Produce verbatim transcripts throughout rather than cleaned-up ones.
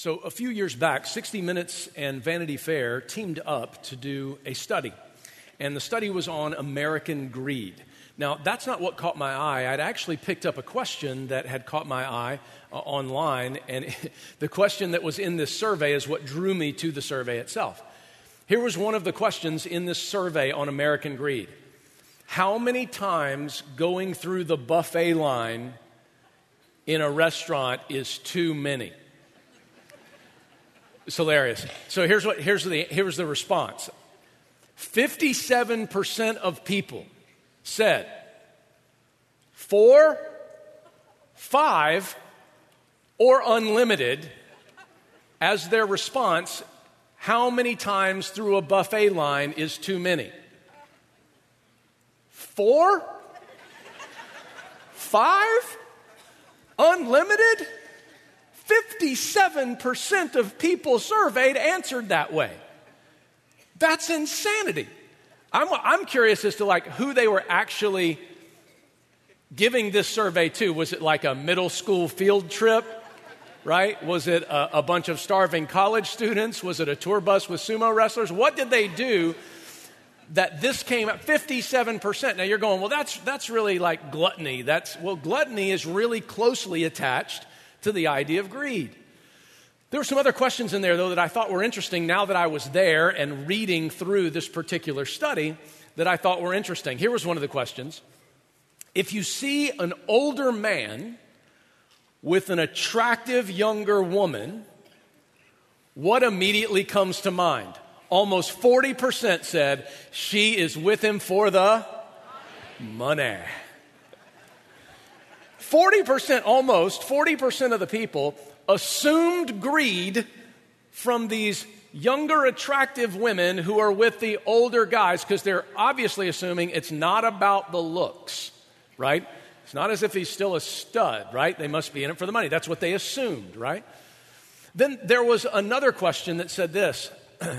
So a few years back, sixty minutes and Vanity Fair teamed up to do a study. And the study was on American greed. Now, that's not what caught my eye. I'd actually picked up a question that had caught my eye uh, online. And the question that was in this survey is what drew me to the survey itself. Here was one of the questions in this survey on American greed. How many times going through the buffet line in a restaurant is too many? It's hilarious. So here's what here's the here's the response. fifty-seven percent of people said four, five, or unlimited as their response. How many times through a buffet line is too many? Four? Five? Unlimited? fifty-seven percent of people surveyed answered that way. That's insanity. I'm, I'm curious as to like who they were actually giving this survey to. Was it like a middle school field trip, right? Was it a, a bunch of starving college students? Was it a tour bus with sumo wrestlers? What did they do that this came at fifty-seven percent? Now you're going, well, that's that's really like gluttony. That's well, gluttony is really closely attached to the idea of greed. There were some other questions in there, though, that I thought were interesting now that I was there and reading through this particular study that I thought were interesting. Here was one of the questions. If you see an older man with an attractive younger woman, what immediately comes to mind? Almost forty percent said she is with him for the money. forty percent, almost forty percent of the people assumed greed from these younger, attractive women who are with the older guys because they're obviously assuming it's not about the looks, right? It's not as if he's still a stud, right? They must be in it for the money. That's what they assumed, right? Then there was another question that said this.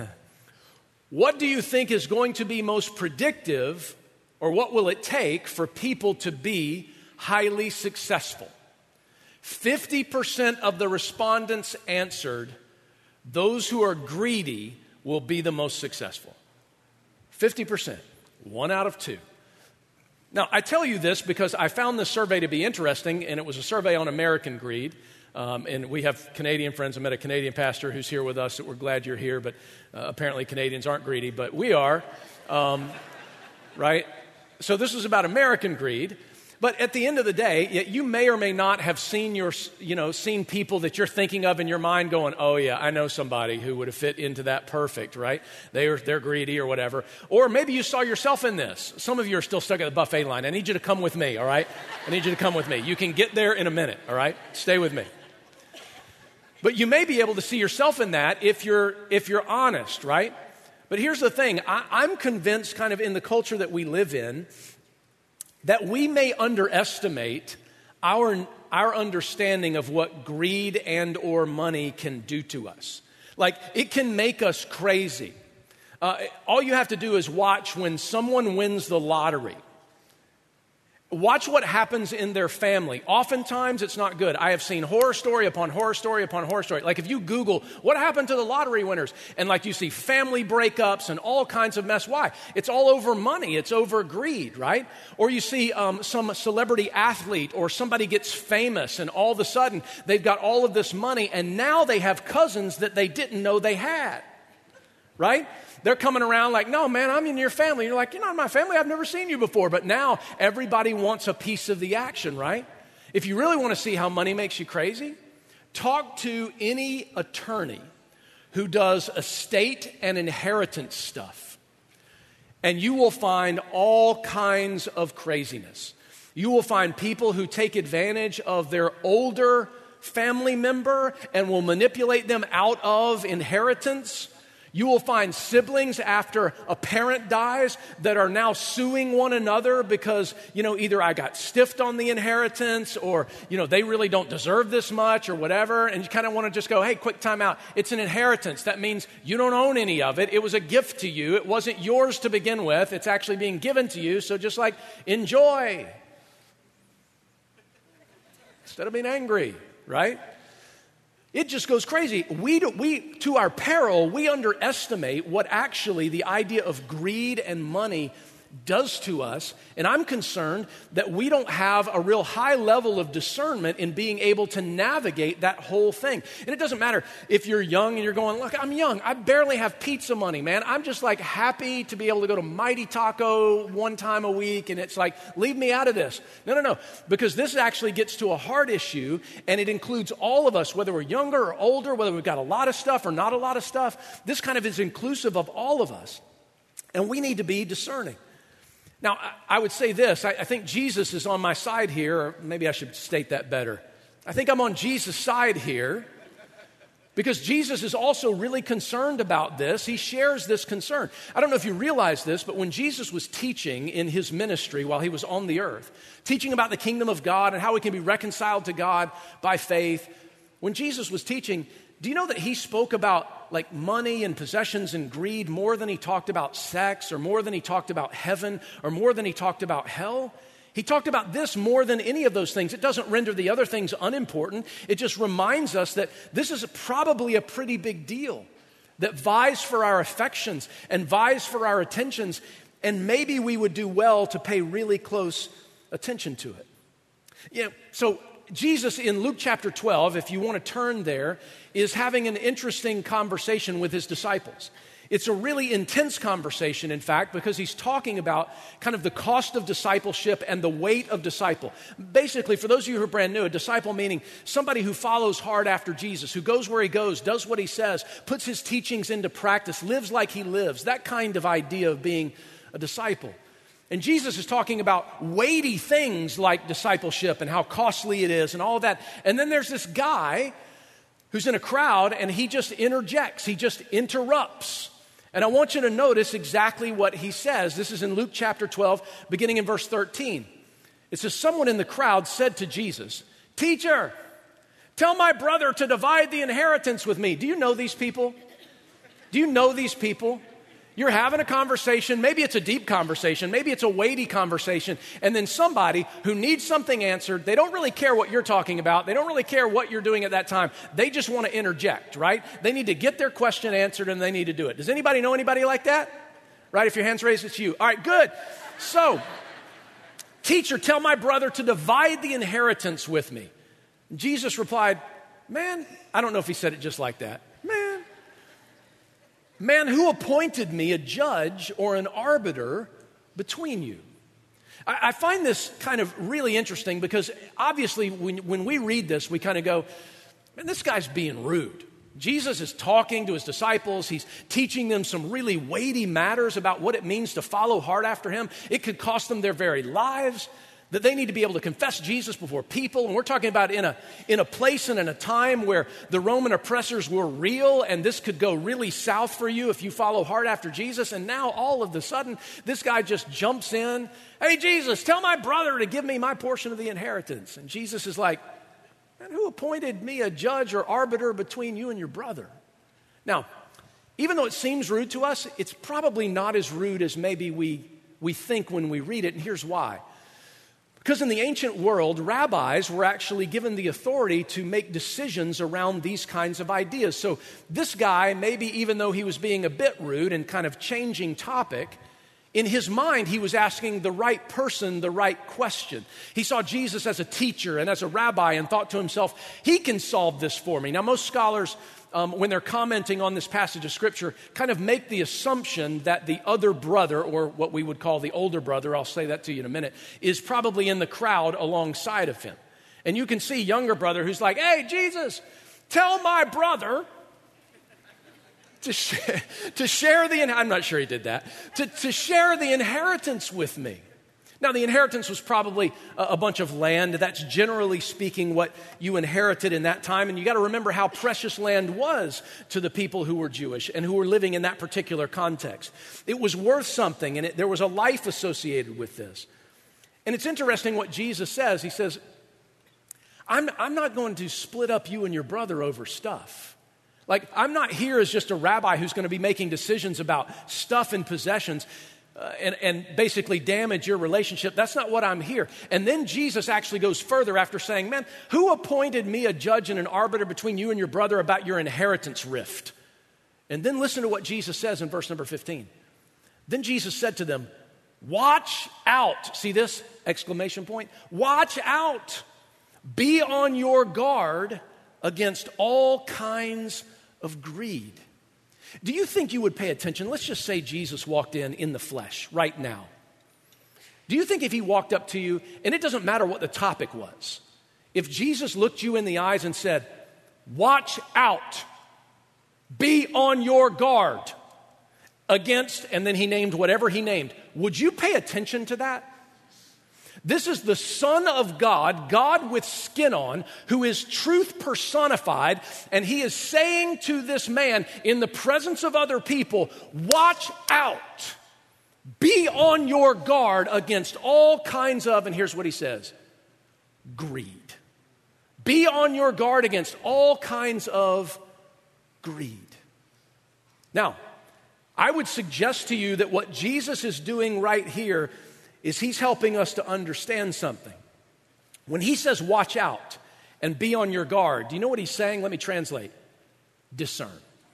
What do you think is going to be most predictive, or what will it take for people to be highly successful? fifty percent of the respondents answered, those who are greedy will be the most successful. fifty percent, one out of two. Now, I tell you this because I found this survey to be interesting, and it was a survey on American greed. Um, and we have Canadian friends. I met a Canadian pastor who's here with us that we're glad you're here, but uh, apparently Canadians aren't greedy, but we are, um, right? So this was about American greed. But at the end of the day, you may or may not have seen your, you know, seen people that you're thinking of in your mind going, oh yeah, I know somebody who would have fit into that perfect, right? They're, they're greedy or whatever. Or maybe you saw yourself in this. Some of you are still stuck at the buffet line. I need you to come with me, all right? I need you to come with me. You can get there in a minute, all right? Stay with me. But you may be able to see yourself in that if you're, if you're honest, right? But here's the thing. I, I'm convinced kind of in the culture that we live in, that we may underestimate our, our understanding of what greed and or money can do to us. Like, it can make us crazy. Uh, all you have to do is watch when someone wins the lottery. Watch what happens in their family. Oftentimes, it's not good. I have seen horror story upon horror story upon horror story. Like if you Google, what happened to the lottery winners? And like you see family breakups and all kinds of mess. Why? It's all over money. It's over greed, right? Or you see um, some celebrity athlete or somebody gets famous and all of a sudden they've got all of this money and now they have cousins that they didn't know they had, right? They're coming around like, no, man, I'm in your family. You're like, you're not in my family. I've never seen you before. But now everybody wants a piece of the action, right? If you really want to see how money makes you crazy, talk to any attorney who does estate and inheritance stuff. And you will find all kinds of craziness. You will find people who take advantage of their older family member and will manipulate them out of inheritance. You will find siblings after a parent dies that are now suing one another because, you know, either I got stiffed on the inheritance or, you know, they really don't deserve this much or whatever. And you kind of want to just go, hey, quick time out. It's an inheritance. That means you don't own any of it. It was a gift to you. It wasn't yours to begin with. It's actually being given to you. So just like enjoy instead of being angry, right? It just goes crazy. We, do, we, to our peril, we underestimate what actually the idea of greed and money does to us. And I'm concerned that we don't have a real high level of discernment in being able to navigate that whole thing. And it doesn't matter if you're young and you're going, look, I'm young. I barely have pizza money, man. I'm just like happy to be able to go to Mighty Taco one time a week. And it's like, leave me out of this. No, no, no. Because this actually gets to a hard issue, and it includes all of us, whether we're younger or older, whether we've got a lot of stuff or not a lot of stuff. This kind of is inclusive of all of us. And we need to be discerning. Now, I would say this, I think Jesus is on my side here, or maybe I should state that better. I think I'm on Jesus' side here because Jesus is also really concerned about this. He shares this concern. I don't know if you realize this, but when Jesus was teaching in his ministry while he was on the earth, teaching about the kingdom of God and how we can be reconciled to God by faith, when Jesus was teaching, do you know that he spoke about like money and possessions and greed more than he talked about sex or more than he talked about heaven or more than he talked about hell? He talked about this more than any of those things. It doesn't render the other things unimportant. It just reminds us that this is probably a pretty big deal that vies for our affections and vies for our attentions, and maybe we would do well to pay really close attention to it. Yeah, so Jesus in Luke chapter twelve, if you want to turn there, is having an interesting conversation with his disciples. It's a really intense conversation, in fact, because he's talking about kind of the cost of discipleship and the weight of disciple. Basically, for those of you who are brand new, a disciple meaning somebody who follows hard after Jesus, who goes where he goes, does what he says, puts his teachings into practice, lives like he lives, that kind of idea of being a disciple. And Jesus is talking about weighty things like discipleship and how costly it is and all that. And then there's this guy who's in a crowd and he just interjects, he just interrupts. And I want you to notice exactly what he says. This is in Luke chapter twelve, beginning in verse thirteen. It says, someone in the crowd said to Jesus, "Teacher, tell my brother to divide the inheritance with me." Do you know these people? Do you know these people? You're having a conversation, maybe it's a deep conversation, maybe it's a weighty conversation, and then somebody who needs something answered, they don't really care what you're talking about, they don't really care what you're doing at that time, they just want to interject, right? They need to get their question answered and they need to do it. Does anybody know anybody like that? Right, if your hand's raised, it's you. All right, good. So, teacher, tell my brother to divide the inheritance with me. Jesus replied, man, I don't know if he said it just like that. Man. Man, who appointed me a judge or an arbiter between you? I, I find this kind of really interesting because obviously when, when we read this, we kind of go, man, this guy's being rude. Jesus is talking to his disciples. He's teaching them some really weighty matters about what it means to follow hard after him. It could cost them their very lives, that they need to be able to confess Jesus before people. And we're talking about in a, in a place and in a time where the Roman oppressors were real, and this could go really south for you if you follow hard after Jesus. And now all of a sudden, this guy just jumps in. Hey, Jesus, tell my brother to give me my portion of the inheritance. And Jesus is like, man, who appointed me a judge or arbiter between you and your brother? Now, even though it seems rude to us, it's probably not as rude as maybe we, we think when we read it. And here's why. Because in the ancient world, rabbis were actually given the authority to make decisions around these kinds of ideas. So this guy, maybe even though he was being a bit rude and kind of changing topic, in his mind, he was asking the right person the right question. He saw Jesus as a teacher and as a rabbi and thought to himself, he can solve this for me. Now, most scholars, Um, when they're commenting on this passage of Scripture, kind of make the assumption that the other brother, or what we would call the older brother, I'll say that to you in a minute, is probably in the crowd alongside of him. And you can see younger brother who's like, hey, Jesus, tell my brother to, sh- to share the, I'm not sure he did that, to, to share the inheritance with me. Now, the inheritance was probably a bunch of land. That's generally speaking what you inherited in that time. And you got to remember how precious land was to the people who were Jewish and who were living in that particular context. It was worth something, and it, there was a life associated with this. And it's interesting what Jesus says. He says, I'm, I'm not going to split up you and your brother over stuff. Like, I'm not here as just a rabbi who's going to be making decisions about stuff and possessions. uh, and, and basically damage your relationship. That's not what I'm here. And then Jesus actually goes further after saying, man, who appointed me a judge and an arbiter between you and your brother about your inheritance rift? And then listen to what Jesus says in verse number fifteen. Then Jesus said to them, watch out. See this exclamation point? Watch out. Be on your guard against all kinds of greed. Do you think you would pay attention? Let's just say Jesus walked in in the flesh right now. Do you think if he walked up to you, and it doesn't matter what the topic was, if Jesus looked you in the eyes and said, watch out, be on your guard against, and then he named whatever he named, would you pay attention to that? This is the Son of God, God with skin on, who is truth personified, and he is saying to this man in the presence of other people, watch out, be on your guard against all kinds of, and here's what he says, greed. Be on your guard against all kinds of greed. Now, I would suggest to you that what Jesus is doing right here is he's helping us to understand something. When he says watch out and be on your guard, do you know what he's saying? Let me translate. Discern.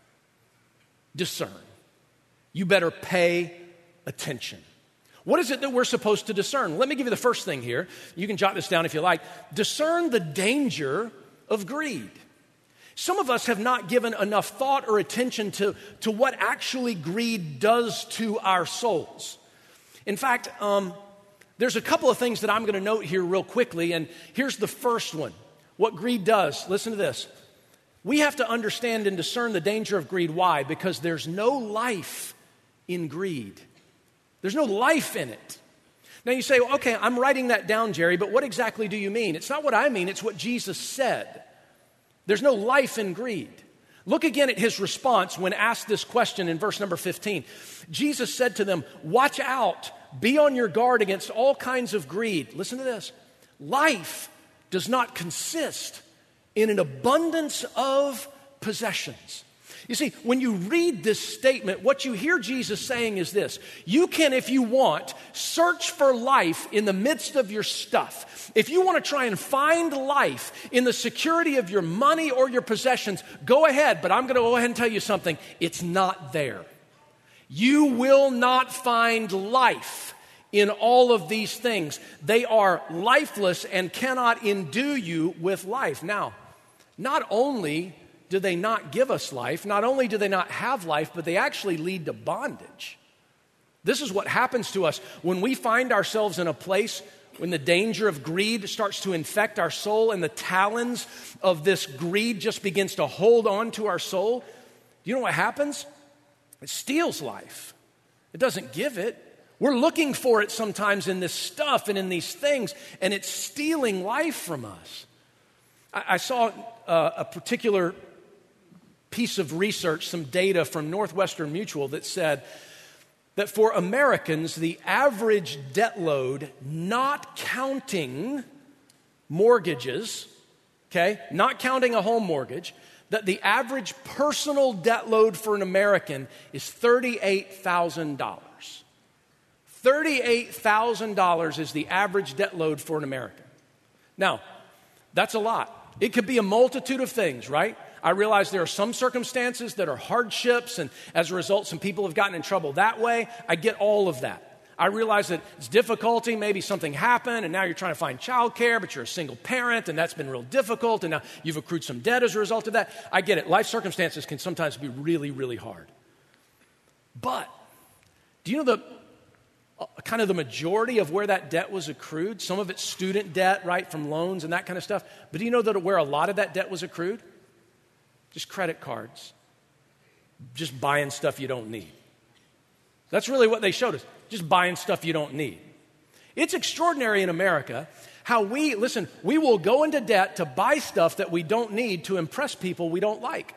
Discern. You better pay attention. What is it that we're supposed to discern? Let me give you the first thing here. You can jot this down if you like. Discern the danger of greed. Some of us have not given enough thought or attention to, to what actually greed does to our souls. In fact, um, there's a couple of things that I'm going to note here real quickly, and here's the first one. What greed does, listen to this. We have to understand and discern the danger of greed. Why? Because there's no life in greed. There's no life in it. Now you say, well, okay, I'm writing that down, Jerry, but what exactly do you mean? It's not what I mean, it's what Jesus said. There's no life in greed. Look again at his response when asked this question in verse number fifteen. Jesus said to them, watch out, be on your guard against all kinds of greed. Listen to this. Life does not consist in an abundance of possessions. You see, when you read this statement, what you hear Jesus saying is this. You can, if you want, search for life in the midst of your stuff. If you want to try and find life in the security of your money or your possessions, go ahead. But I'm going to go ahead and tell you something. It's not there. You will not find life in all of these things. They are lifeless and cannot endue you with life. Now, not only do they not give us life, not only do they not have life, but they actually lead to bondage. This is what happens to us when we find ourselves in a place when the danger of greed starts to infect our soul and the talons of this greed just begins to hold on to our soul. Do you know what happens? It steals life. It doesn't give it. We're looking for it sometimes in this stuff and in these things, and it's stealing life from us. I, I saw uh, a particular piece of research, some data from Northwestern Mutual that said that for Americans, the average debt load, not counting mortgages, okay, not counting a home mortgage, that the average personal debt load for an American is thirty-eight thousand dollars. thirty-eight thousand dollars is the average debt load for an American. Now, that's a lot. It could be a multitude of things, right? I realize there are some circumstances that are hardships, and as a result, some people have gotten in trouble that way. I get all of that. I realize that it's difficulty. Maybe something happened, and now you're trying to find childcare, but you're a single parent, and that's been real difficult, and now you've accrued some debt as a result of that. I get it. Life circumstances can sometimes be really, really hard. But do you know the uh, kind of the majority of where that debt was accrued? Some of it's student debt, right, from loans and that kind of stuff. But do you know that where a lot of that debt was accrued? Just credit cards. Just buying stuff you don't need. That's really what they showed us. Just buying stuff you don't need. It's extraordinary in America how we, listen, we will go into debt to buy stuff that we don't need to impress people we don't like.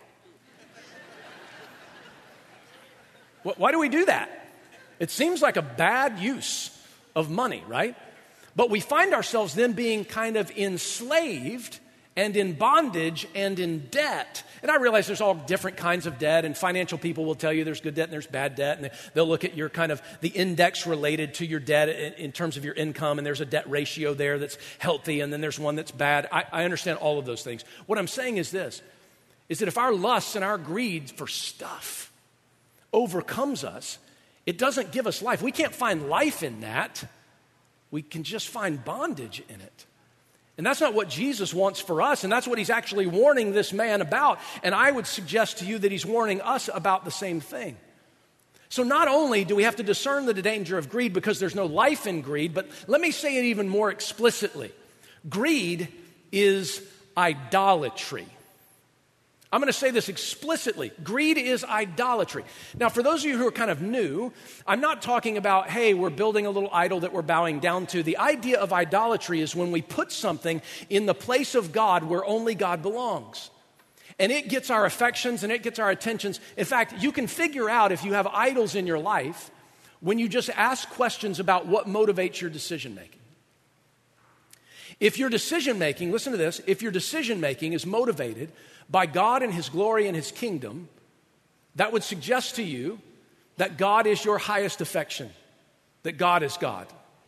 Why do we do that? It seems like a bad use of money, right? But we find ourselves then being kind of enslaved and in bondage and in debt. And I realize there's all different kinds of debt, and financial people will tell you there's good debt and there's bad debt, and they'll look at your kind of the index related to your debt in, in terms of your income, and there's a debt ratio there that's healthy, and then there's one that's bad. I, I understand all of those things. What I'm saying is this, is that if our lusts and our greed for stuff overcomes us, it doesn't give us life. We can't find life in that. We can just find bondage in it. And that's not what Jesus wants for us, and that's what he's actually warning this man about. And I would suggest to you that he's warning us about the same thing. So not only do we have to discern the danger of greed because there's no life in greed, but let me say it even more explicitly. Greed is idolatry. I'm going to say this explicitly. Greed is idolatry. Now, for those of you who are kind of new, I'm not talking about, hey, we're building a little idol that we're bowing down to. The idea of idolatry is when we put something in the place of God where only God belongs. And it gets our affections and it gets our attentions. In fact, you can figure out if you have idols in your life when you just ask questions about what motivates your decision making. If your decision making, listen to this, if your decision making is motivated by God and his glory and his kingdom, that would suggest to you that God is your highest affection, that God is God.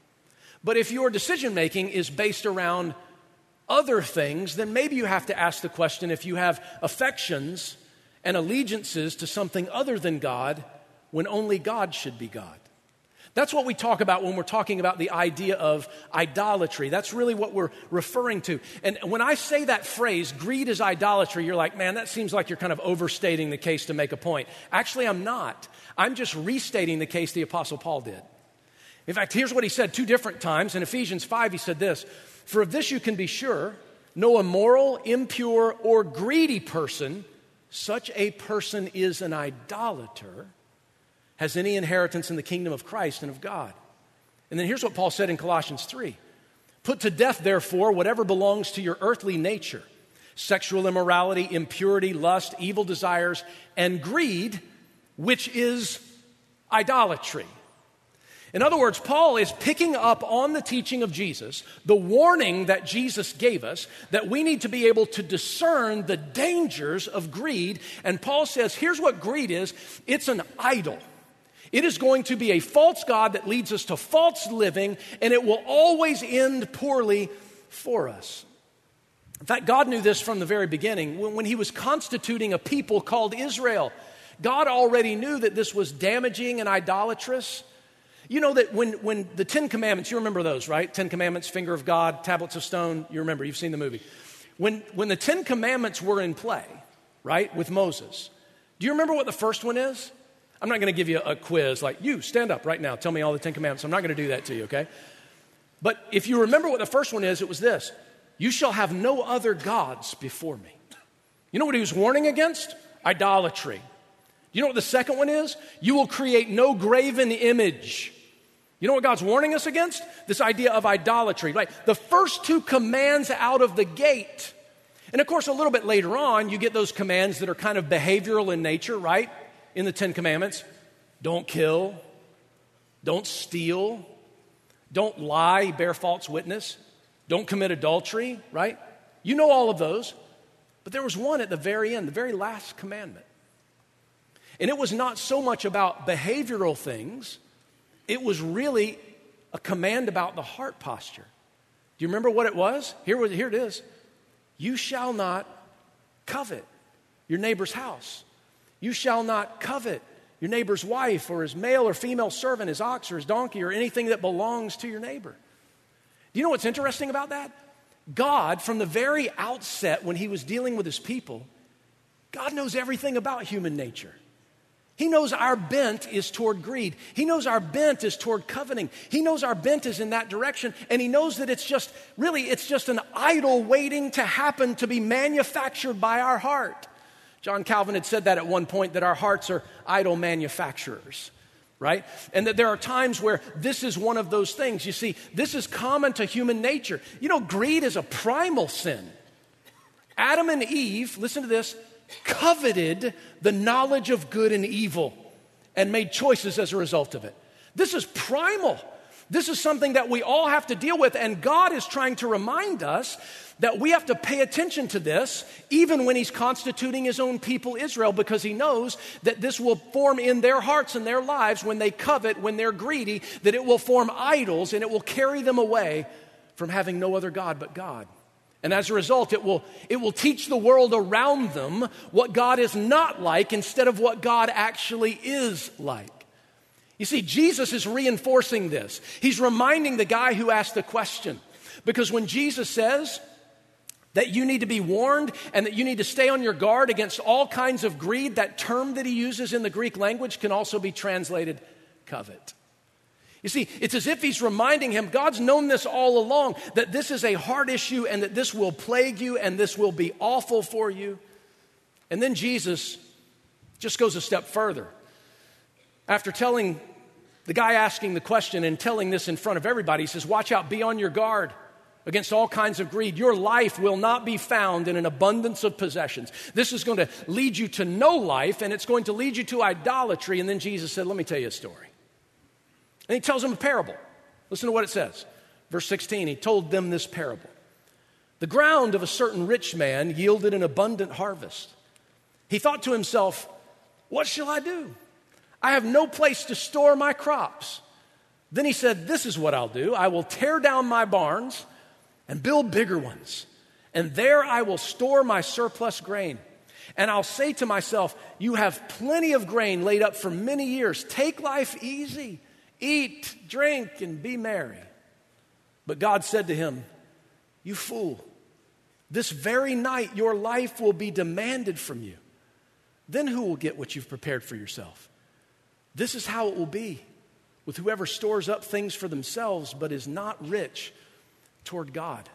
But if your decision making is based around other things, then maybe you have to ask the question, if you have affections and allegiances to something other than God, when only God should be God. That's what we talk about when we're talking about the idea of idolatry. That's really what we're referring to. And when I say that phrase, greed is idolatry, you're like, man, that seems like you're kind of overstating the case to make a point. Actually, I'm not. I'm just restating the case the Apostle Paul did. In fact, here's what he said two different times. In Ephesians five, he said this, "For of this you can be sure, no immoral, impure, or greedy person, such a person is an idolater, has any inheritance in the kingdom of Christ and of God." And then here's what Paul said in Colossians three. "Put to death, therefore, whatever belongs to your earthly nature, sexual immorality, impurity, lust, evil desires, and greed, which is idolatry." In other words, Paul is picking up on the teaching of Jesus, the warning that Jesus gave us, that we need to be able to discern the dangers of greed. And Paul says, here's what greed is. It's an idol. It is going to be a false god that leads us to false living, and it will always end poorly for us. In fact, God knew this from the very beginning. When, when he was constituting a people called Israel, God already knew that this was damaging and idolatrous. You know that when, when the Ten Commandments, you remember those, right? Ten Commandments, finger of God, tablets of stone, you remember, you've seen the movie. When, when the Ten Commandments were in play, right, with Moses, do you remember what the first one is? I'm not going to give you a quiz like, you, stand up right now, tell me all the Ten Commandments. I'm not going to do that to you, okay? But if you remember what the first one is, it was this: you shall have no other gods before me. You know what he was warning against? Idolatry. You know what the second one is? You will create no graven image. You know what God's warning us against? This idea of idolatry, right? The first two commands out of the gate. And of course, a little bit later on, you get those commands that are kind of behavioral in nature, right? In the Ten Commandments. Don't kill. Don't steal. Don't lie, bear false witness. Don't commit adultery, right? You know all of those. But there was one at the very end, the very last commandment. And it was not so much about behavioral things. It was really a command about the heart posture. Do you remember what it was? Here, here it is. You shall not covet your neighbor's house. You shall not covet your neighbor's wife or his male or female servant, his ox or his donkey or anything that belongs to your neighbor. Do you know what's interesting about that? God, from the very outset when he was dealing with his people, God knows everything about human nature. He knows our bent is toward greed. He knows our bent is toward coveting. He knows our bent is in that direction. And he knows that it's just, really, it's just an idol waiting to happen, to be manufactured by our heart. John Calvin had said that at one point, that our hearts are idol manufacturers, right? And that there are times where this is one of those things. You see, this is common to human nature. You know, greed is a primal sin. Adam and Eve, listen to this, coveted the knowledge of good and evil and made choices as a result of it. This is primal. This is something that we all have to deal with, and God is trying to remind us that we have to pay attention to this, even when he's constituting his own people, Israel, because he knows that this will form in their hearts and their lives when they covet, when they're greedy, that it will form idols and it will carry them away from having no other God but God. And as a result, it will, it will teach the world around them what God is not like instead of what God actually is like. You see, Jesus is reinforcing this. He's reminding the guy who asked the question. Because when Jesus says that you need to be warned and that you need to stay on your guard against all kinds of greed, that term that he uses in the Greek language can also be translated covet. You see, it's as if he's reminding him, God's known this all along, that this is a hard issue and that this will plague you and this will be awful for you. And then Jesus just goes a step further. After telling the guy asking the question and telling this in front of everybody, he says, watch out, be on your guard against all kinds of greed. Your life will not be found in an abundance of possessions. This is going to lead you to no life, and it's going to lead you to idolatry. And then Jesus said, let me tell you a story. And he tells them a parable. Listen to what it says. Verse sixteen, he told them this parable. The ground of a certain rich man yielded an abundant harvest. He thought to himself, what shall I do? I have no place to store my crops. Then he said, this is what I'll do. I will tear down my barns and build bigger ones. And there I will store my surplus grain. And I'll say to myself, you have plenty of grain laid up for many years. Take life easy. Eat, drink, and be merry. But God said to him, you fool, this very night your life will be demanded from you. Then who will get what you've prepared for yourself? This is how it will be with whoever stores up things for themselves but is not rich toward God.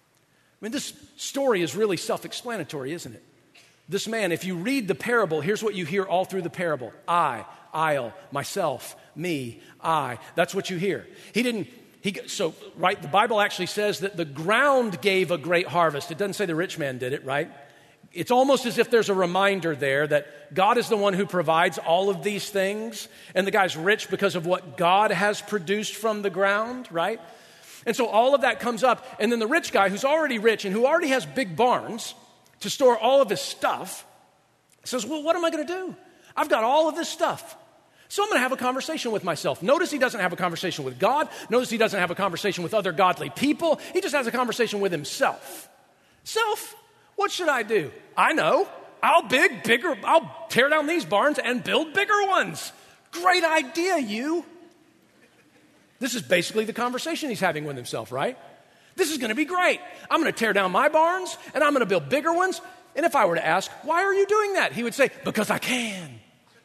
I mean, this story is really self-explanatory, isn't it? This man, if you read the parable, here's what you hear all through the parable. I, I'll, myself, me, I. That's what you hear. He didn't, he, so, right, the Bible actually says that the ground gave a great harvest. It doesn't say the rich man did it, right? It's almost as if there's a reminder there that God is the one who provides all of these things, and the guy's rich because of what God has produced from the ground, right? And so all of that comes up, and then the rich guy who's already rich and who already has big barns to store all of his stuff says, well, what am I going to do? I've got all of this stuff. So I'm going to have a conversation with myself. Notice he doesn't have a conversation with God. Notice he doesn't have a conversation with other godly people. He just has a conversation with himself. Self, what should I do? I know. I'll big, bigger, I'll tear down these barns and build bigger ones. Great idea, you. This is basically the conversation he's having with himself, right? This is going to be great. I'm going to tear down my barns and I'm going to build bigger ones. And if I were to ask, why are you doing that? He would say, because I can.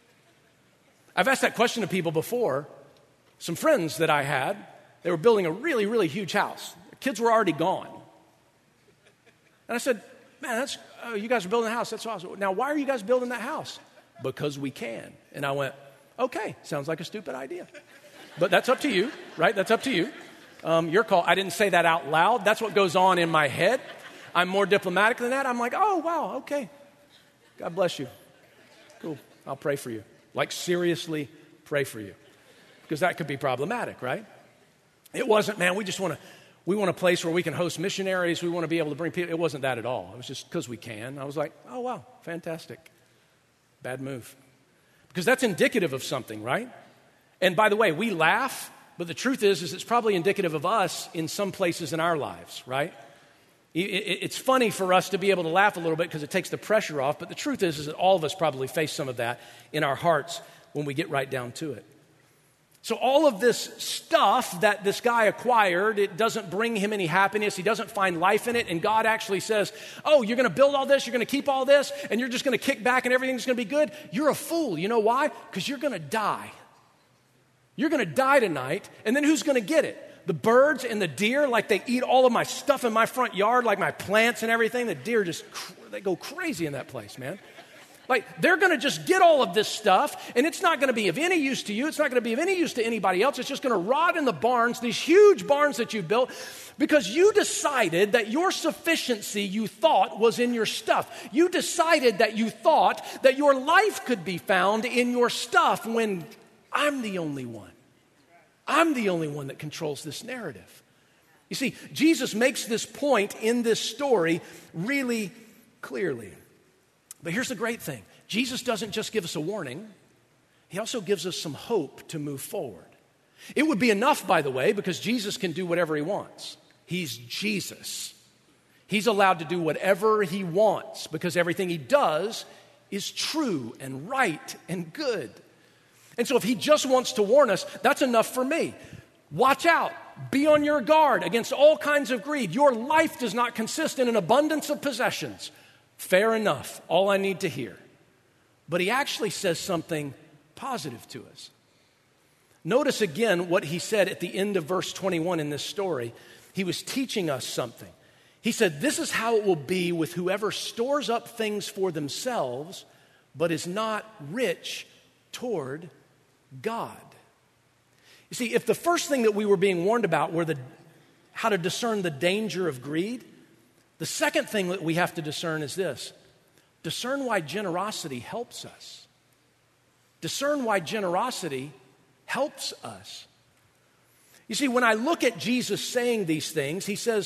I've asked that question to people before. Some friends that I had, they were building a really, really huge house. Their kids were already gone. And I said, man, that's, oh, you guys are building a house. That's awesome. Now, why are you guys building that house? Because we can. And I went, okay, sounds like a stupid idea. But that's up to you, right? That's up to you. Um, your call. I didn't say that out loud. That's what goes on in my head. I'm more diplomatic than that. I'm like, oh, wow, okay. God bless you. Cool. I'll pray for you. Like, seriously pray for you. Because that could be problematic, right? It wasn't, man, we just want to, we want a place where we can host missionaries. We want to be able to bring people. It wasn't that at all. It was just because we can. I was like, oh, wow, fantastic. Bad move. Because that's indicative of something, right? And by the way, we laugh, but the truth is, is it's probably indicative of us in some places in our lives, right? It's funny for us to be able to laugh a little bit because it takes the pressure off, but the truth is, is that all of us probably face some of that in our hearts when we get right down to it. So all of this stuff that this guy acquired, it doesn't bring him any happiness. He doesn't find life in it. And God actually says, oh, you're going to build all this, you're going to keep all this, and you're just going to kick back and everything's going to be good. You're a fool. You know why? Because you're going to die. You're going to die tonight, and then who's going to get it? The birds and the deer, like they eat all of my stuff in my front yard, like my plants and everything. The deer just, they go crazy in that place, man. Like, they're going to just get all of this stuff, and it's not going to be of any use to you. It's not going to be of any use to anybody else. It's just going to rot in the barns, these huge barns that you built, because you decided that your sufficiency, you thought, was in your stuff. You decided that you thought that your life could be found in your stuff when I'm the only one. I'm the only one that controls this narrative. You see, Jesus makes this point in this story really clearly. But here's the great thing. Jesus doesn't just give us a warning. He also gives us some hope to move forward. It would be enough, by the way, because Jesus can do whatever he wants. He's Jesus. He's allowed to do whatever he wants because everything he does is true and right and good. And so if he just wants to warn us, that's enough for me. Watch out. Be on your guard against all kinds of greed. Your life does not consist in an abundance of possessions. Fair enough. All I need to hear. But he actually says something positive to us. Notice again what he said at the end of verse twenty-one in this story. He was teaching us something. He said, this is how it will be with whoever stores up things for themselves, but is not rich toward God. You see, if the first thing that we were being warned about were the, how to discern the danger of greed, the second thing that we have to discern is this. Discern why generosity helps us. Discern why generosity helps us. You see, when I look at Jesus saying these things, he says,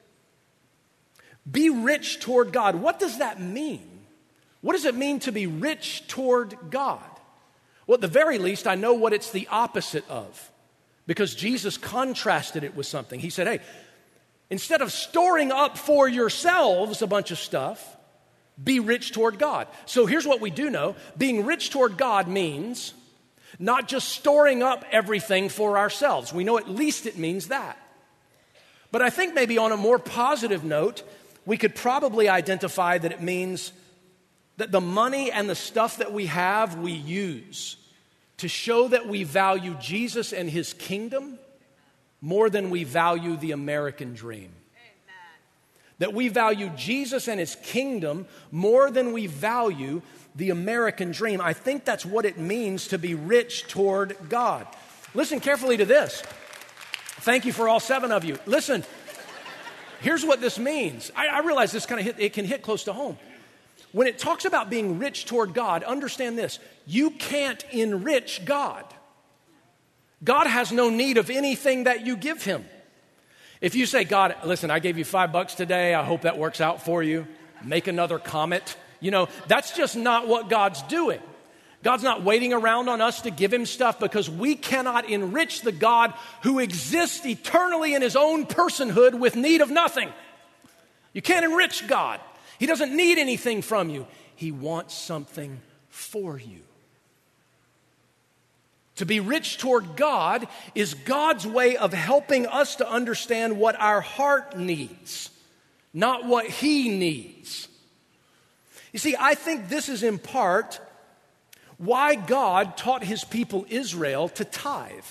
be rich toward God. What does that mean? What does it mean to be rich toward God? Well, at the very least, I know what it's the opposite of, because Jesus contrasted it with something. He said, hey, instead of storing up for yourselves a bunch of stuff, be rich toward God. So here's what we do know. Being rich toward God means not just storing up everything for ourselves. We know at least it means that. But I think maybe on a more positive note, we could probably identify that it means that the money and the stuff that we have, we use to show that we value Jesus and his kingdom more than we value the American dream. That we value Jesus and his kingdom more than we value the American dream. I think that's what it means to be rich toward God. Listen carefully to this. Thank you for all seven of you. Listen, here's what this means. I, I realize this kind of hit, it can hit close to home. When it talks about being rich toward God, understand this. You can't enrich God. God has no need of anything that you give him. If you say, God, listen, I gave you five bucks today. I hope that works out for you. Make another comet. You know, that's just not what God's doing. God's not waiting around on us to give him stuff because we cannot enrich the God who exists eternally in his own personhood with need of nothing. You can't enrich God. He doesn't need anything from you. He wants something for you. To be rich toward God is God's way of helping us to understand what our heart needs, not what he needs. You see, I think this is in part why God taught his people Israel to tithe.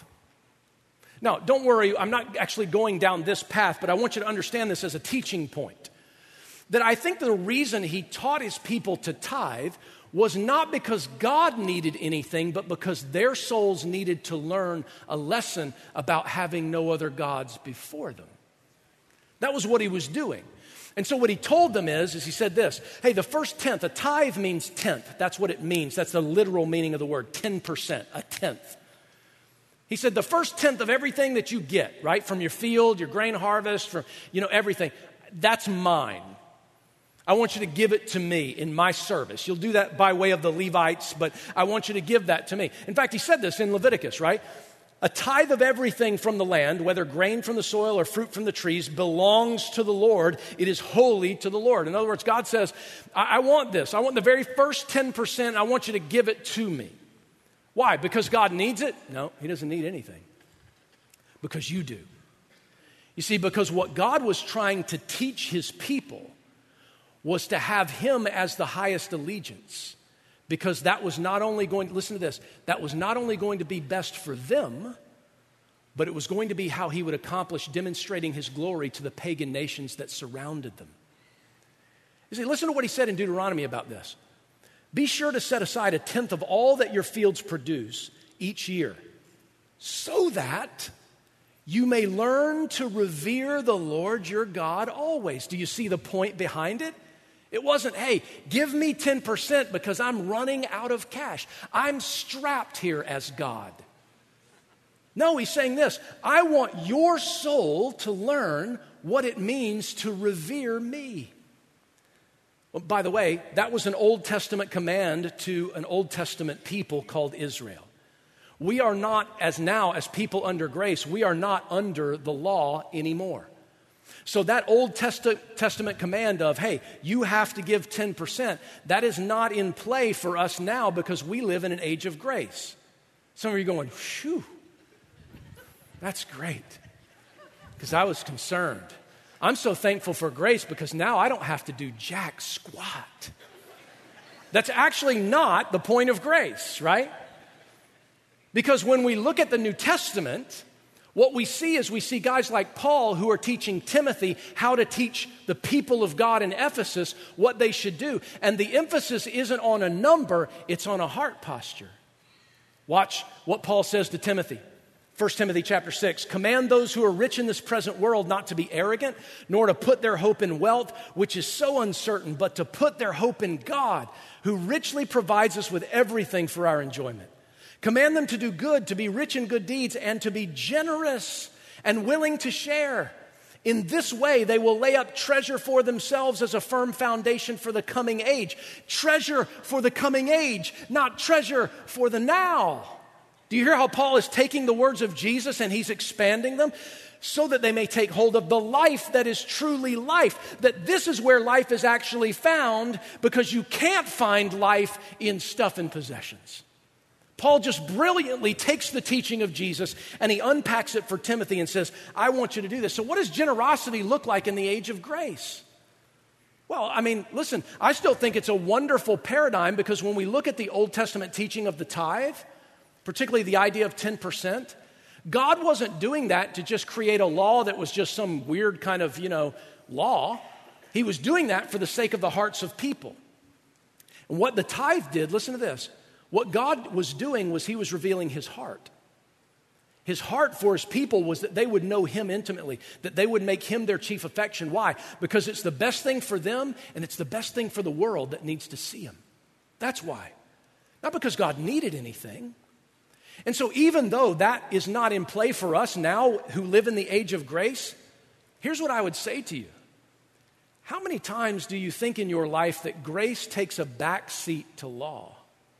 Now, don't worry, I'm not actually going down this path, but I want you to understand this as a teaching point. That I think the reason he taught his people to tithe was not because God needed anything, but because their souls needed to learn a lesson about having no other gods before them. That was what he was doing. And so what he told them is, is he said this, hey, the first tenth, a tithe means tenth. That's what it means. That's the literal meaning of the word, ten percent, a tenth. He said the first tenth of everything that you get, right, from your field, your grain harvest, from, you know, everything, that's mine. I want you to give it to me in my service. You'll do that by way of the Levites, but I want you to give that to me. In fact, he said this in Leviticus, right? A tithe of everything from the land, whether grain from the soil or fruit from the trees, belongs to the Lord. It is holy to the Lord. In other words, God says, I, I want this. I want the very first ten percent. I want you to give it to me. Why? Because God needs it? No, he doesn't need anything. Because you do. You see, because what God was trying to teach his people was to have him as the highest allegiance, because that was not only going, listen to this, that was not only going to be best for them, but it was going to be how he would accomplish demonstrating his glory to the pagan nations that surrounded them. You see, listen to what he said in Deuteronomy about this. Be sure to set aside a tenth of all that your fields produce each year, so that you may learn to revere the Lord your God always. Do you see the point behind it? It wasn't, hey, give me ten percent because I'm running out of cash. I'm strapped here as God. No, he's saying this: I want your soul to learn what it means to revere me. Well, by the way, that was an Old Testament command to an Old Testament people called Israel. We are not, as now, as people under grace, we are not under the law anymore. So that Old Testament command of, hey, you have to give ten percent, that is not in play for us now because we live in an age of grace. Some of you are going, phew, that's great, because I was concerned. I'm so thankful for grace because now I don't have to do jack squat. That's actually not the point of grace, right? Because when we look at the New Testament, what we see is we see guys like Paul who are teaching Timothy how to teach the people of God in Ephesus what they should do. And the emphasis isn't on a number, it's on a heart posture. Watch what Paul says to Timothy. First Timothy chapter six, command those who are rich in this present world not to be arrogant, nor to put their hope in wealth, which is so uncertain, but to put their hope in God, who richly provides us with everything for our enjoyment. Command them to do good, to be rich in good deeds, and to be generous and willing to share. In this way, they will lay up treasure for themselves as a firm foundation for the coming age. Treasure for the coming age, not treasure for the now. Do you hear how Paul is taking the words of Jesus and he's expanding them? So that they may take hold of the life that is truly life. That this is where life is actually found, because you can't find life in stuff and possessions. Paul just brilliantly takes the teaching of Jesus and he unpacks it for Timothy and says, I want you to do this. So what does generosity look like in the age of grace? Well, I mean, listen, I still think it's a wonderful paradigm, because when we look at the Old Testament teaching of the tithe, particularly the idea of ten percent, God wasn't doing that to just create a law that was just some weird kind of, you know, law. He was doing that for the sake of the hearts of people. And what the tithe did, listen to this, what God was doing was he was revealing his heart. His heart for his people was that they would know him intimately, that they would make him their chief affection. Why? Because it's the best thing for them and it's the best thing for the world that needs to see him. That's why. Not because God needed anything. And so even though that is not in play for us now who live in the age of grace, here's what I would say to you. How many times do you think in your life that grace takes a back seat to law?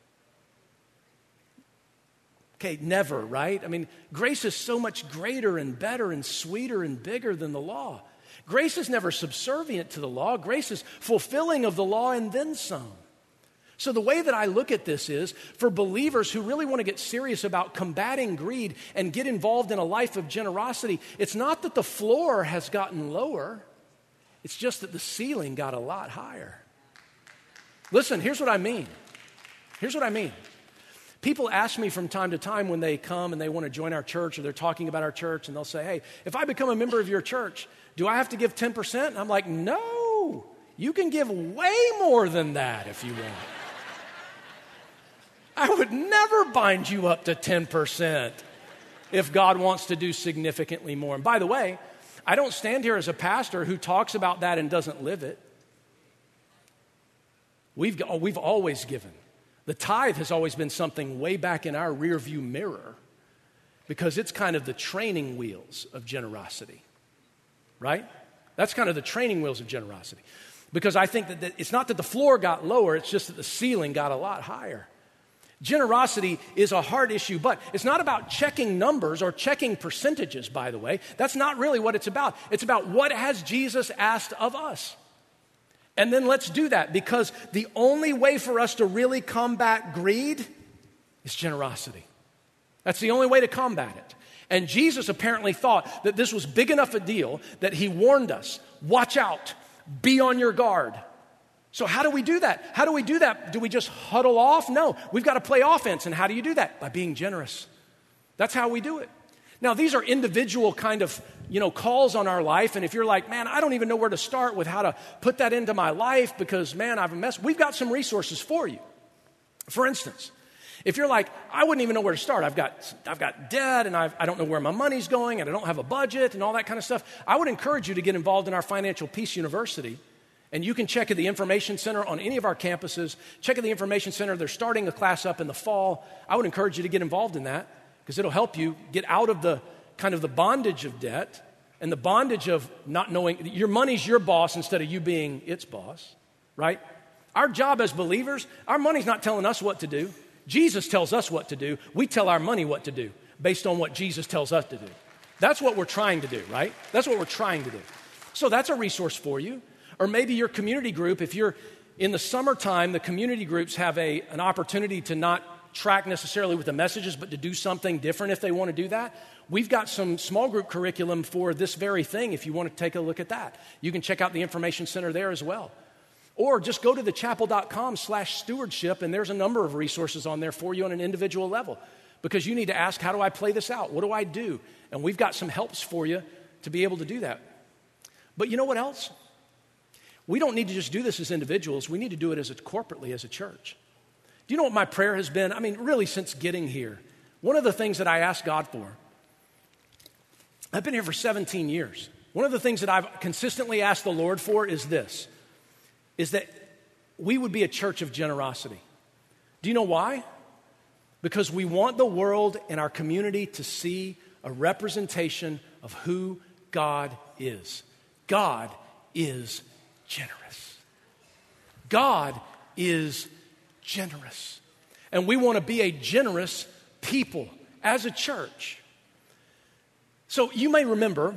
Okay, never, right? I mean, grace is so much greater and better and sweeter and bigger than the law. Grace is never subservient to the law. Grace is fulfilling of the law and then some. So the way that I look at this is, for believers who really want to get serious about combating greed and get involved in a life of generosity, it's not that the floor has gotten lower, it's just that the ceiling got a lot higher. Listen, here's what I mean. Here's what I mean. People ask me from time to time when they come and they want to join our church, or they're talking about our church, and they'll say, hey, if I become a member of your church, do I have to give ten percent? And I'm like, no, you can give way more than that if you want. I would never bind you up to ten percent if God wants to do significantly more. And by the way, I don't stand here as a pastor who talks about that and doesn't live it. We've, we've always given. The tithe has always been something way back in our rearview mirror, because it's kind of the training wheels of generosity, right? That's kind of the training wheels of generosity. Because I think that, that it's not that the floor got lower, it's just that the ceiling got a lot higher. Generosity is a hard issue, but it's not about checking numbers or checking percentages, by the way. That's not really what it's about. It's about what has Jesus asked of us. And then let's do that, because the only way for us to really combat greed is generosity. That's the only way to combat it. And Jesus apparently thought that this was big enough a deal that he warned us, watch out, be on your guard. So how do we do that? How do we do that? Do we just huddle off? No, we've got to play offense. And how do you do that? By being generous. That's how we do it. Now, these are individual kind of, you know, calls on our life. And if you're like, man, I don't even know where to start with how to put that into my life because, man, I've a mess. We've got some resources for you. For instance, if you're like, I wouldn't even know where to start. I've got, I've got debt and I've, I don't know where my money's going and I don't have a budget and all that kind of stuff. I would encourage you to get involved in our Financial Peace University. And you can check at the Information Center on any of our campuses. Check at the Information Center. They're starting a class up in the fall. I would encourage you to get involved in that. because it'll help you get out of the kind of the bondage of debt and the bondage of not knowing. Your money's your boss instead of you being its boss, right? Our job as believers, our money's not telling us what to do. Jesus tells us what to do. We tell our money what to do based on what Jesus tells us to do. That's what we're trying to do, right? That's what we're trying to do. So that's a resource for you. Or maybe your community group, if you're in the summertime, the community groups have a, an opportunity to not track necessarily with the messages, but to do something different if they want to do that. We've got some small group curriculum for this very thing if you want to take a look at that. You can check out the information center there as well. Or just go to thechapel.com slash stewardship, and there's a number of resources on there for you on an individual level. Because you need to ask, how do I play this out? What do I do? And we've got some helps for you to be able to do that. But you know what else? We don't need to just do this as individuals. We need to do it as a, corporately as a church. Do you know what my prayer has been? I mean, really since getting here. One of the things that I asked God for, I've been here for seventeen years. One of the things that I've consistently asked the Lord for is this, is that we would be a church of generosity. Do you know why? Because we want the world and our community to see a representation of who God is. God is generous. God is generous. And we want to be a generous people as a church. So you may remember,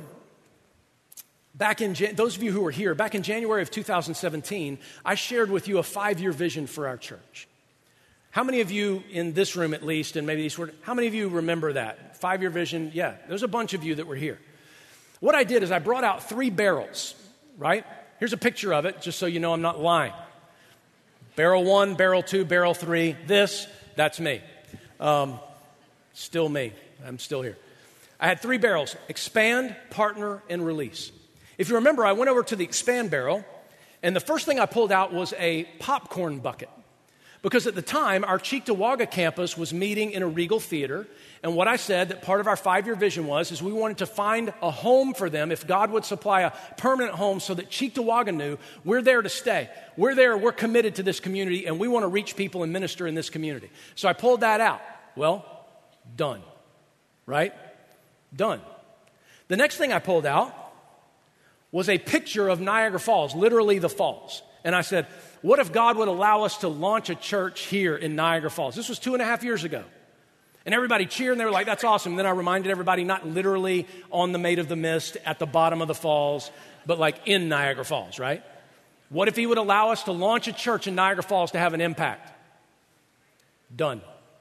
back in Jan- those of you who were here, back in January of two thousand seventeen, I shared with you a five-year vision for our church. How many of you in this room at least, and maybe these were, how many of you remember that? Five-year vision? Yeah, there's a bunch of you that were here. What I did is I brought out three barrels, right? Here's a picture of it, just so you know I'm not lying. Barrel one, barrel two, barrel three. This, that's me. Um, still me. I'm still here. I had three barrels: expand, partner, and release. If you remember, I went over to the expand barrel, and the first thing I pulled out was a popcorn bucket. Because at the time, our Cheektowaga campus was meeting in a Regal Theater, and what I said that part of our five-year vision was is we wanted to find a home for them if God would supply a permanent home so that Cheektowaga knew we're there to stay. We're there, we're committed to this community, and we want to reach people and minister in this community. So I pulled that out. Well, done. Right? Done. The next thing I pulled out was a picture of Niagara Falls, literally the falls. And I said, what if God would allow us to launch a church here in Niagara Falls? This was two and a half years ago. And everybody cheered, and they were like, that's awesome. And then I reminded everybody, not literally on the Maid of the Mist at the bottom of the falls, but like in Niagara Falls, right? What if he would allow us to launch a church in Niagara Falls to have an impact? Done.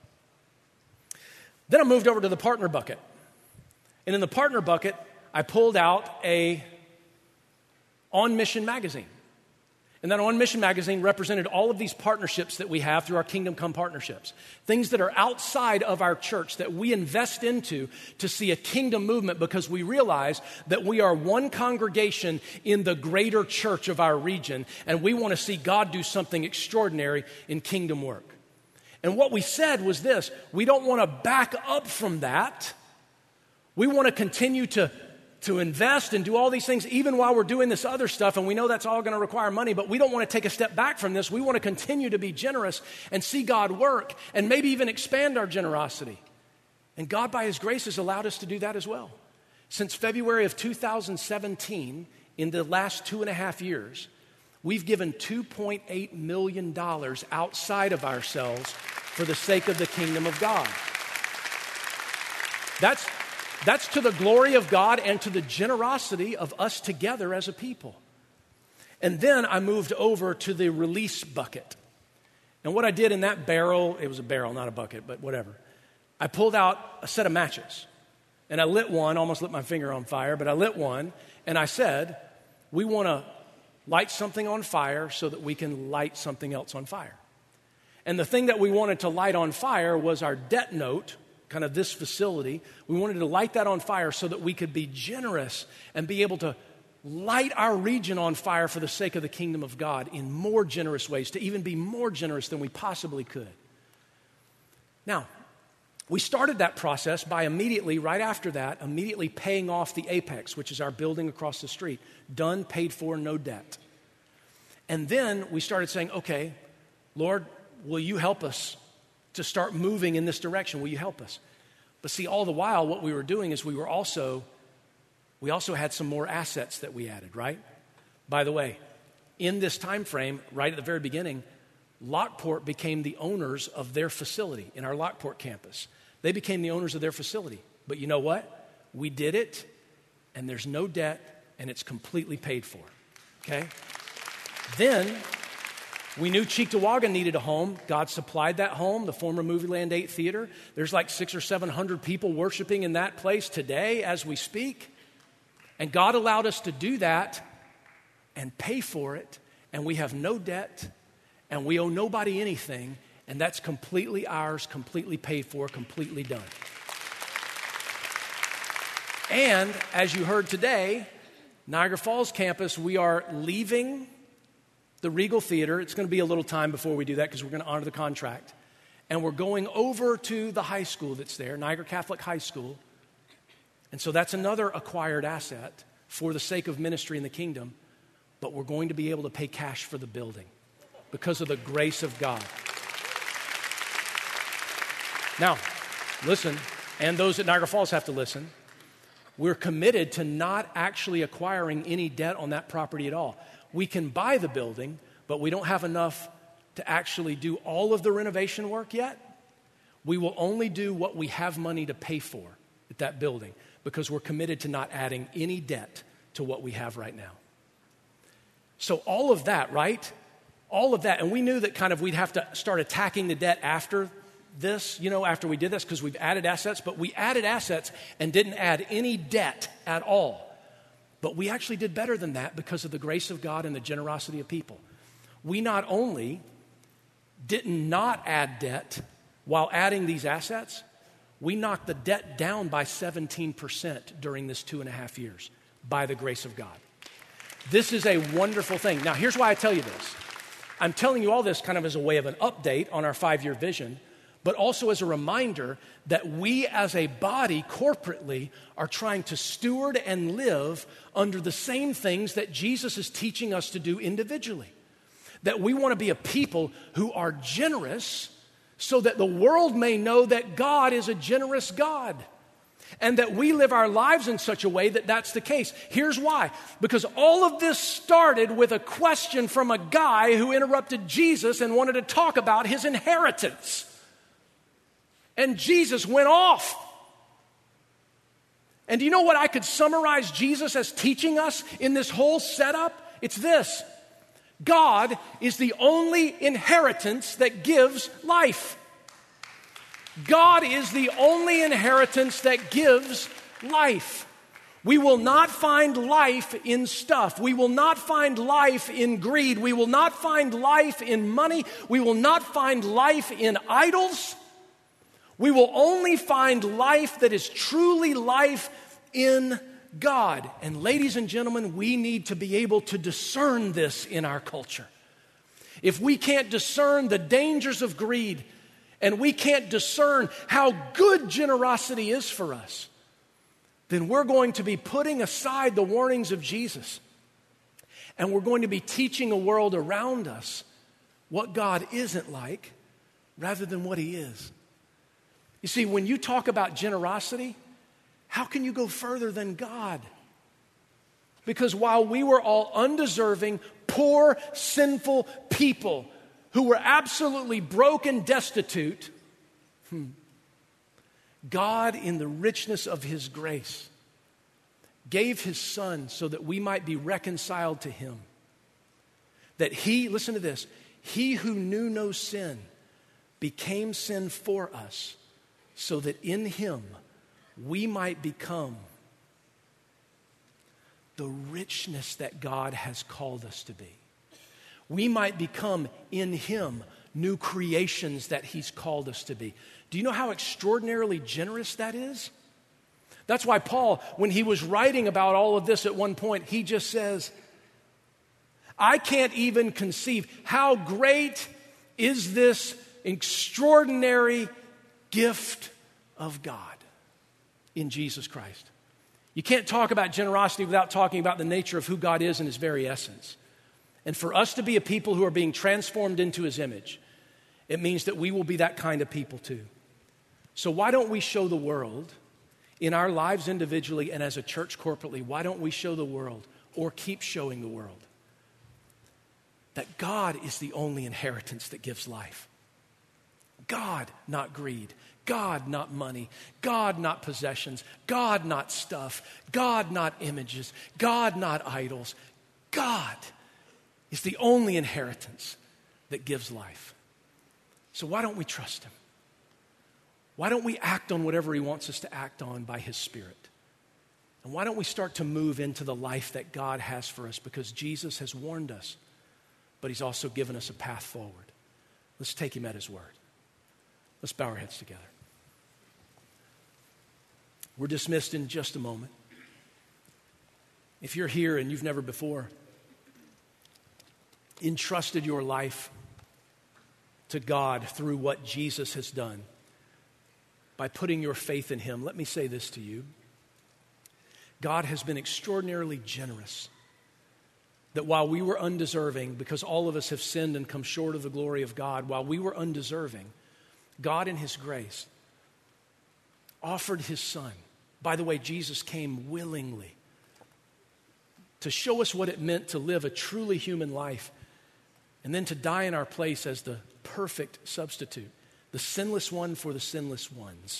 Then I moved over to the partner bucket. And in the partner bucket, I pulled out a On Mission magazine. And that On Mission magazine represented all of these partnerships that we have through our Kingdom Come partnerships. Things that are outside of our church that we invest into to see a kingdom movement because we realize that we are one congregation in the greater church of our region, and we want to see God do something extraordinary in kingdom work. And what we said was this: we don't want to back up from that. We want to continue to to invest and do all these things even while we're doing this other stuff, and we know that's all going to require money, but we don't want to take a step back from this. We want to continue to be generous and see God work and maybe even expand our generosity. And God, by His grace, has allowed us to do that as well. Since February of two thousand seventeen, in the last two and a half years, we've given two point eight million dollars outside of ourselves for the sake of the kingdom of God. That's That's to the glory of God and to the generosity of us together as a people. And then I moved over to the release bucket. And what I did in that barrel, it was a barrel, not a bucket, but whatever. I pulled out a set of matches. And I lit one, almost lit my finger on fire, but I lit one. And I said, we want to light something on fire so that we can light something else on fire. And the thing that we wanted to light on fire was our debt note, kind of this facility. We wanted to light that on fire so that we could be generous and be able to light our region on fire for the sake of the kingdom of God in more generous ways, to even be more generous than we possibly could. Now, we started that process by immediately, right after that, immediately paying off the Apex, which is our building across the street. Done, paid for, no debt. And then we started saying, okay, Lord, will you help us to start moving in this direction? Will you help us? But see, all the while, what we were doing is we were also, we also had some more assets that we added, right? By the way, in this time frame, right at the very beginning, Lockport became the owners of their facility in our Lockport campus. They became the owners of their facility. But you know what? We did it, and there's no debt, and it's completely paid for, okay? Then we knew Cheektowaga needed a home. God supplied that home, the former Movie Land eight Theater. There's like six or seven hundred people worshiping in that place today as we speak. And God allowed us to do that and pay for it, and we have no debt, and we owe nobody anything, and that's completely ours, completely paid for, completely done. And as you heard today, Niagara Falls campus, we are leaving the Regal Theater. It's going to be a little time before we do that because we're going to honor the contract. And we're going over to the high school that's there, Niagara Catholic High School. And so that's another acquired asset for the sake of ministry in the kingdom. But we're going to be able to pay cash for the building because of the grace of God. Now, listen, and those at Niagara Falls have to listen. We're committed to not actually acquiring any debt on that property at all. We can buy the building, but we don't have enough to actually do all of the renovation work yet. We will only do what we have money to pay for at that building because we're committed to not adding any debt to what we have right now. So all of that, right? All of that. And we knew that kind of we'd have to start attacking the debt after this, you know, after we did this because we've added assets, but we added assets and didn't add any debt at all. But we actually did better than that because of the grace of God and the generosity of people. We not only did not add debt while adding these assets, we knocked the debt down by seventeen percent during this two and a half years by the grace of God. This is a wonderful thing. Now, here's why I tell you this. I'm telling you all this kind of as a way of an update on our five-year vision, but also as a reminder that we as a body corporately are trying to steward and live under the same things that Jesus is teaching us to do individually. That we want to be a people who are generous so that the world may know that God is a generous God. And that we live our lives in such a way that that's the case. Here's why. Because all of this started with a question from a guy who interrupted Jesus and wanted to talk about his inheritance. And Jesus went off. And do you know what I could summarize Jesus as teaching us in this whole setup? It's this. God is the only inheritance that gives life. God is the only inheritance that gives life. We will not find life in stuff. We will not find life in greed. We will not find life in money. We will not find life in idols. We will only find life that is truly life in God. And ladies and gentlemen, we need to be able to discern this in our culture. If we can't discern the dangers of greed, and we can't discern how good generosity is for us, then we're going to be putting aside the warnings of Jesus. And we're going to be teaching a world around us what God isn't like rather than what He is. You see, when you talk about generosity, how can you go further than God? Because while we were all undeserving, poor, sinful people who were absolutely broken, destitute, hmm, God, in the richness of His grace, gave His Son so that we might be reconciled to Him. That He, listen to this, He who knew no sin became sin for us so that in Him we might become the richness that God has called us to be. We might become in Him new creations that He's called us to be. Do you know how extraordinarily generous that is? That's why Paul, when he was writing about all of this at one point, he just says, I can't even conceive how great is this extraordinary gift of God in Jesus Christ. You can't talk about generosity without talking about the nature of who God is in His very essence. And for us to be a people who are being transformed into His image, it means that we will be that kind of people too. So why don't we show the world, in our lives individually and as a church corporately, why don't we show the world, or keep showing the world, that God is the only inheritance that gives life? God, not greed. God, not money. God, not possessions. God, not stuff. God, not images. God, not idols. God is the only inheritance that gives life. So why don't we trust him? Why don't we act on whatever he wants us to act on by his Spirit? And why don't we start to move into the life that God has for us? Because Jesus has warned us, but he's also given us a path forward. Let's take him at his word. Let's bow our heads together. We're dismissed in just a moment. If you're here and you've never before entrusted your life to God through what Jesus has done, by putting your faith in him, let me say this to you. God has been extraordinarily generous. That while we were undeserving, because all of us have sinned and come short of the glory of God, while we were undeserving, God in his grace offered his son. By the way, Jesus came willingly to show us what it meant to live a truly human life and then to die in our place as the perfect substitute, the sinless one for the sinless ones,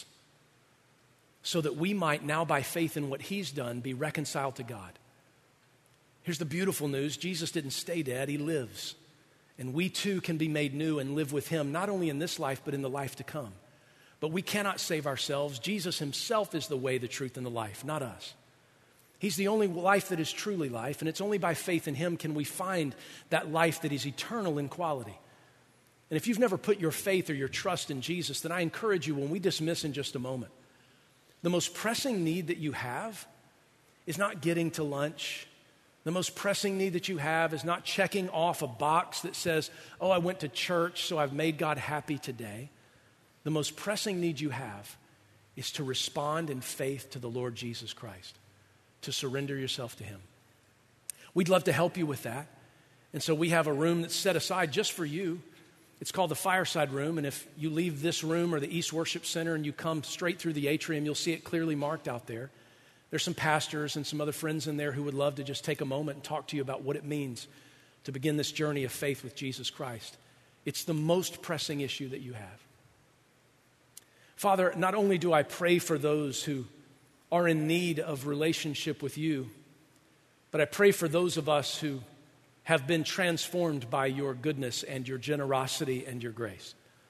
so that we might now, by faith in what he's done, be reconciled to God. Here's the beautiful news. Jesus didn't stay dead. He lives. And we too can be made new and live with him, not only in this life, but in the life to come. But we cannot save ourselves. Jesus himself is the way, the truth, and the life, not us. He's the only life that is truly life, and it's only by faith in him can we find that life that is eternal in quality. And if you've never put your faith or your trust in Jesus, then I encourage you, when we dismiss in just a moment, the most pressing need that you have is not getting to lunch. The most pressing need that you have is not checking off a box that says, oh, I went to church, so I've made God happy today. The most pressing need you have is to respond in faith to the Lord Jesus Christ, to surrender yourself to him. We'd love to help you with that. And so we have a room that's set aside just for you. It's called the Fireside Room, and if you leave this room or the East Worship Center and you come straight through the atrium, you'll see it clearly marked out there. There's some pastors and some other friends in there who would love to just take a moment and talk to you about what it means to begin this journey of faith with Jesus Christ. It's the most pressing issue that you have. Father, not only do I pray for those who are in need of relationship with you, but I pray for those of us who have been transformed by your goodness and your generosity and your grace.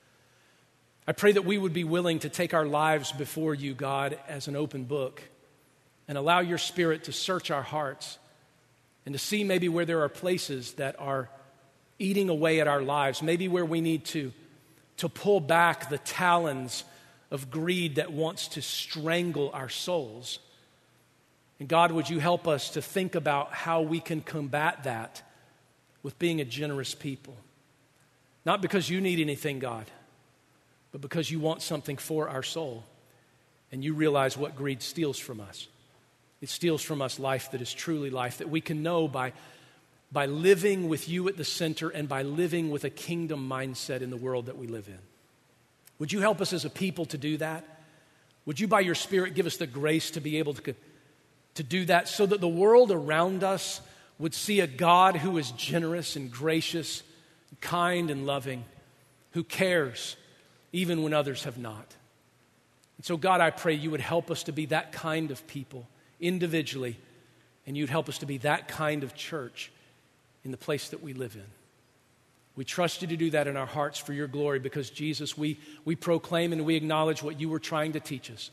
I pray that we would be willing to take our lives before you, God, as an open book, and allow your Spirit to search our hearts and to see maybe where there are places that are eating away at our lives, maybe where we need to, to pull back the talons of greed that wants to strangle our souls. And God, would you help us to think about how we can combat that with being a generous people? Not because you need anything, God, but because you want something for our soul. And you realize what greed steals from us. It steals from us life that is truly life, that we can know by, by living with you at the center and by living with a kingdom mindset in the world that we live in. Would you help us as a people to do that? Would you, by your Spirit, give us the grace to be able to, to do that so that the world around us would see a God who is generous and gracious, kind and loving, who cares even when others have not. And so, God, I pray you would help us to be that kind of people individually, and you'd help us to be that kind of church in the place that we live in. We trust you to do that in our hearts for your glory because, Jesus, we, we proclaim and we acknowledge what you were trying to teach us,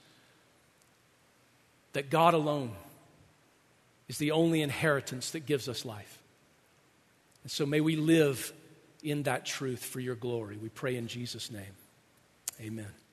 that God alone is the only inheritance that gives us life. And so may we live in that truth for your glory. We pray in Jesus' name. Amen.